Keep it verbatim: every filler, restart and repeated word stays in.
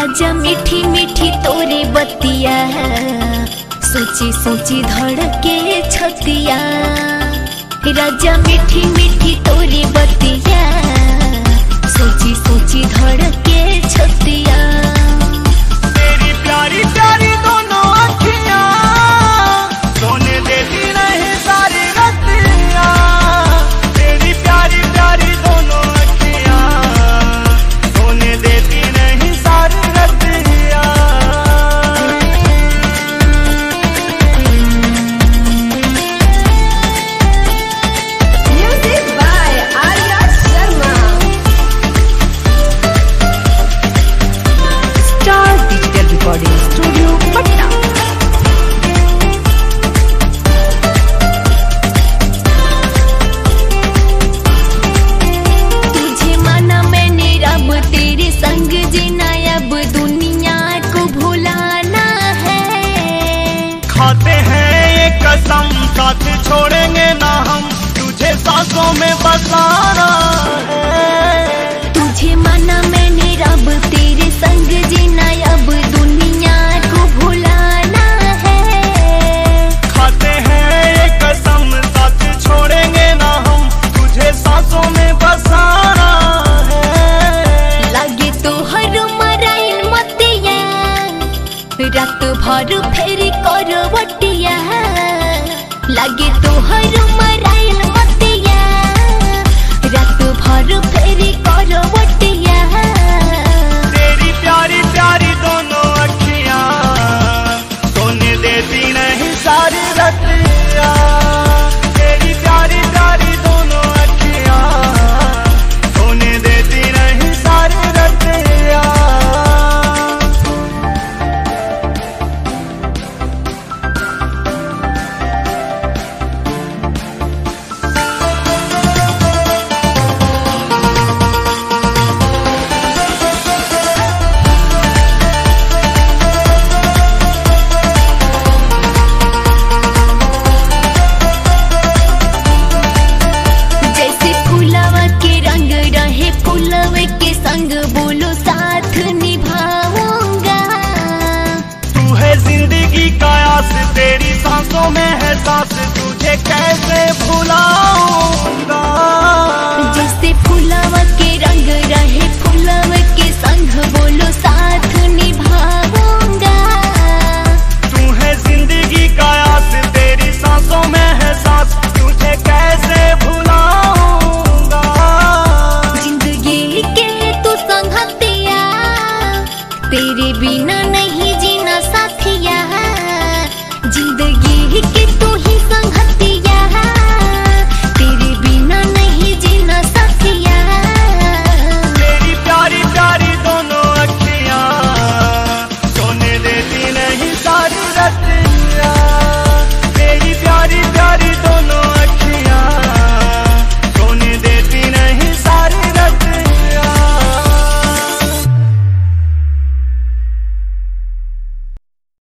राजा मीठी मीठी तोरी बतिया, सोची सोची धड़के छतिया। राजा मीठी मीठी तोरी बतिया, सोची सोची धड़के छतिया। तेरी प्यारी प्यारी दोनों अखियां, सोने देती नहीं सारी रतियां। तेरी प्यारी प्यारी दोनों अखियां, सोने देती नहीं सारी रतियां। Music by Arya Sharma. Star Digital Recording Studio, Patna. तुझे माना मैंने रब, तेरे संग जीना अब दुनिया को भुलाना है। खाते हैं ये कसम, साथ छोड़ेंगे ना हम, तुझे सांसों में बसाना है। तुझे माना मैंने रब, तेरे संग जीना अब दुनिया को भुलाना है। खाते हैं ये कसम, साथ छोड़ेंगे ना हम, तुझे सांसों में बसाना है। लगे तो हर मराइल मतिया, रात भर फेरी करवटिया। लगे तो हर मराइल मतिया, रात भर फेरी करवटिया। तेरी प्यारी प्यारी दोनों अखियां, सोने देती नहीं सारी रतियां। तेरी प्यारी प्यारी दोनों अखियां, सोने देती नहीं सारी रतियां। जैसे फुलवा के रंग रहे फुलवे के संग, बोलो साथ निभाऊंगा। तू है जिंदगी का आस, तेरी सांसों में है सांस, तुझे कैसे भुलाऊं।